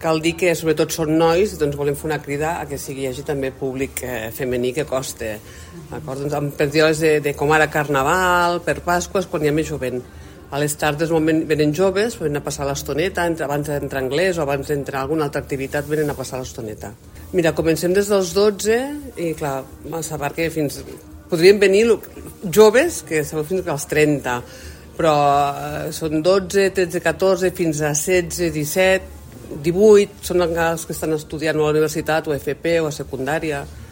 cal dir que sobretot són nois, doncs volem fer una crida a que hi hagi també públic femení que costa. Doncs, en períodes de com ara Carnaval, per Pasqua, quan hi ha més jovent. A les tardes venen joves, venen a passar l'estoneta, abans d'entrar anglès o abans d'entrar a alguna altra activitat, venen a passar l'estoneta. Mira, comencem des dels 12 i, clar, massa perquè podrien venir joves, que sabeu fins als 30, però són 12, 13, 14, fins a 16, 17, 18, són els que estan estudiant a la universitat o a FP o a secundària.